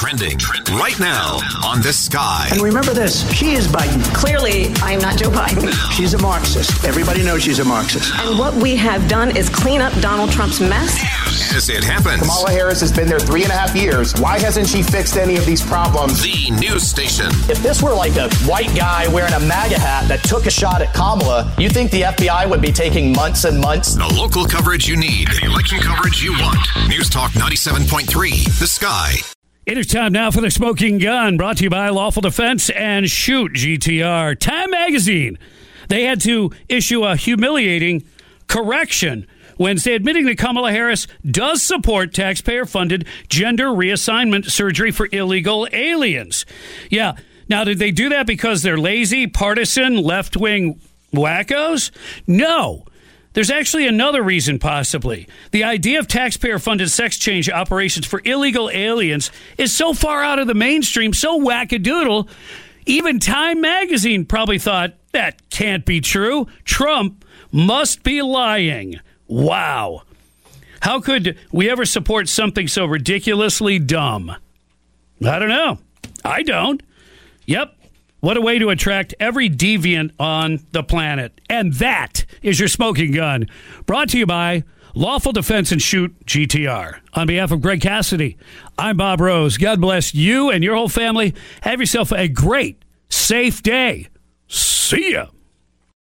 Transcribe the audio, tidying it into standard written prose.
Trending right now on The Sky. And remember this, she is Biden. Clearly, I am not Joe Biden. She's a Marxist. Everybody knows she's a Marxist. And what we have done is clean up Donald Trump's mess. As it happens. Kamala Harris has been there 3.5 years. Why hasn't she fixed any of these problems? The news station. If this were like a white guy wearing a MAGA hat that took a shot at Kamala, you think the FBI would be taking months and months? The local coverage you need. The election coverage you want. News Talk 97.3. The Sky. It is time now for the Smoking Gun, brought to you by Lawful Defense and Shoot GTR. Time Magazine. They had to issue a humiliating correction Wednesday, admitting that Kamala Harris does support taxpayer-funded gender reassignment surgery for illegal aliens. Yeah. Now, did they do that because they're lazy, partisan, left-wing wackos? No. There's actually another reason, possibly. The idea of taxpayer-funded sex change operations for illegal aliens is so far out of the mainstream, so wackadoodle, even Time Magazine probably thought, that can't be true. Trump must be lying. Wow. How could we ever support something so ridiculously dumb? I don't know. I don't. Yep. What a way to attract every deviant on the planet. And that is your Smoking Gun. Brought to you by Lawful Defense and Shoot GTR. On behalf of Greg Cassidy, I'm Bob Rose. God bless you and your whole family. Have yourself a great, safe day. See ya.